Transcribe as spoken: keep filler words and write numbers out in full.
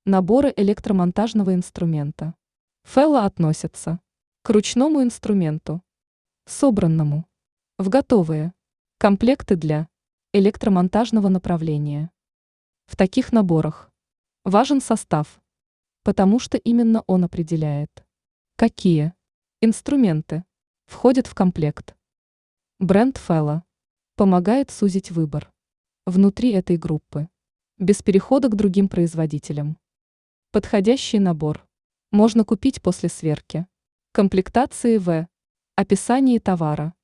Наборы электромонтажного инструмента. Фелла относятся к ручному инструменту, собранному в готовые комплекты для электромонтажного направления. В таких наборах важен состав, потому что именно он определяет, какие инструменты входят в комплект. Бренд Фелла помогает сузить выбор внутри этой группы, без перехода к другим производителям. Подходящий набор можно купить после сверки комплектации в описании товара.